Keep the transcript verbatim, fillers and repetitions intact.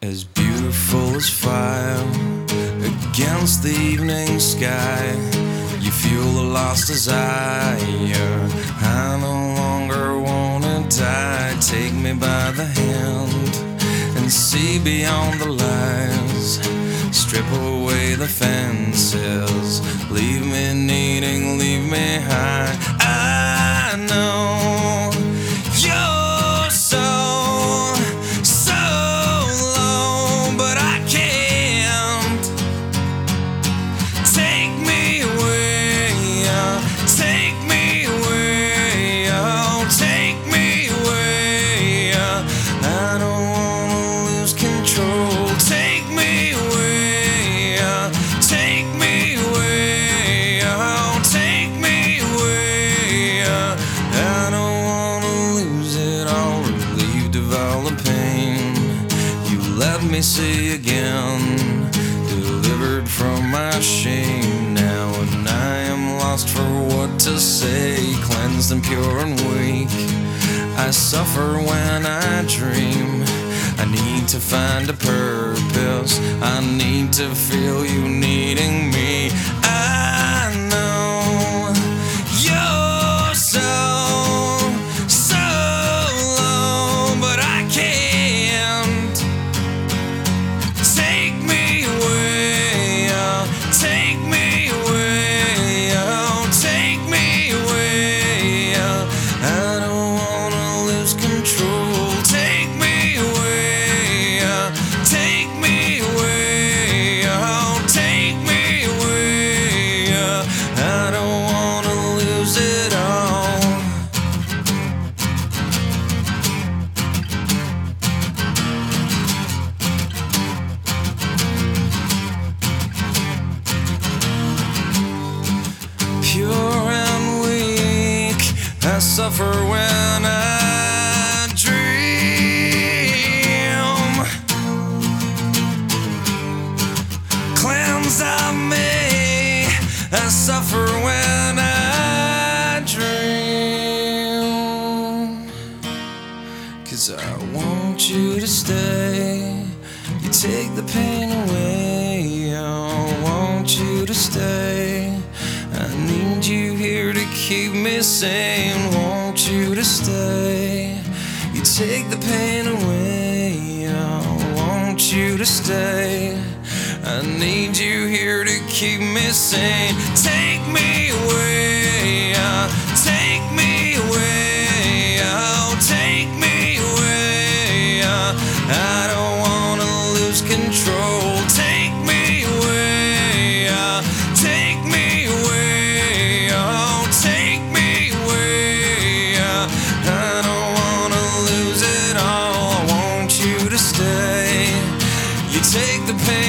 As beautiful as fire against the evening sky, you feel the lost desire. I no longer wanna die. Take me by the hand and see beyond the lies. Strip away the fences, leave me needing, leave me high. I know you're so, so low, but I can't. Take me away, take me away, oh, take me away. I don't wanna lose control. Take me away, take me away, oh, take me away. I don't wanna lose it all, relieved of all the pain. You let me see again, delivered from my shame now, and I am lost for what to say. Cleansed and pure and weak, I suffer when I dream. I need to find a purpose, I need to feel you needing me. I know you're so, so low, but I can't. Take me away, oh, take me away, oh, take me away. I don't wanna lose control. Take me away, take me away, oh, take me away. I don't wanna lose it all. Pure and weak, I suffer when I dream. Cleanse of me, I suffer when I dream. 'Cause I want you to stay, you take the pain away. I want you to stay, I need you here to keep me sane. Want you to stay, you take the pain away. I want you to stay, I need you here to keep me sane. Take me away, uh, take me away, oh, take me away. uh, I don't wanna lose control. Take me away, uh, take me away, oh, take me away. uh, I don't wanna lose it all. I want you to stay, you take the pain